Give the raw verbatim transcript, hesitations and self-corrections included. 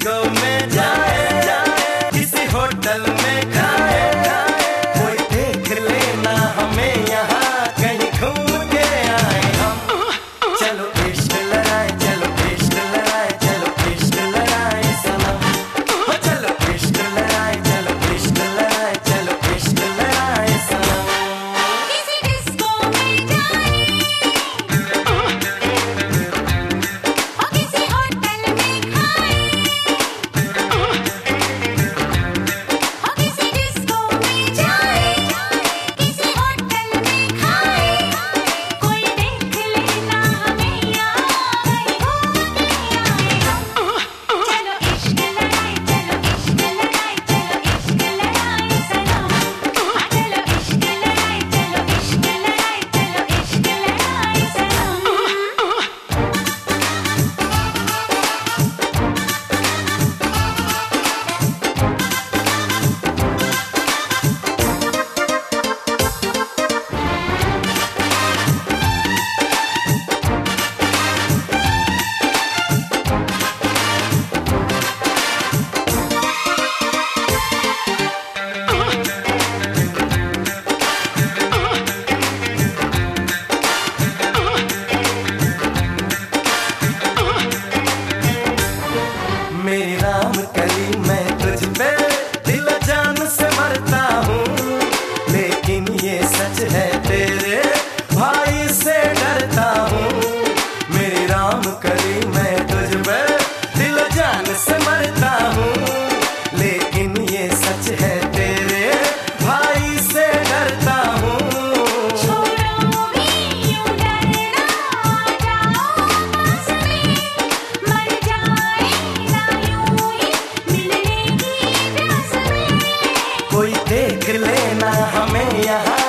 Disco में जाए, किसी होटल में खाए, कोई देख लेना हमें यहाँ कहीं घूम के आए हम। चलो इश्क लड़ाए, चलो इश्क लड़ाए, चलो इश्क लड़ाए सनम। हो चलो इश्क लड़ाए, चलो इश्क लड़ाए, चलो इश्क लड़ाए सनम। किसी डिस्को में जाए, और किसी होटल में खाए, और किसी डिस्को में जाए, किसी होटल में खाए, कोई देख लेना हमें यहाँ कहीं घूम के आए हम। चलो इश्क लड़ाए, चलो इश्क लड़ाए, चलो इश्क लड़ाए सनम। हाँ चलो इश्क लड़ाए, चलो इश्क लड़ाए, चलो इश्क लड़ाए सनम। मेरी राम कली मैं तुझ पे दिल जान से मरता हूँ, लेकिन ये सच है तेरे भाई से डरता हूँ। मेरी राम कली मैं तुझ पे दिल जान से मरता हूँ, लेकिन ये सच है तेरे भाई से डरता हूँ। छोड़ो ही यूं डरना, आ जाओ पास में, मर जाए ना यूं ही मिलने की प्यास में। कोई देख लेना हमें यहाँ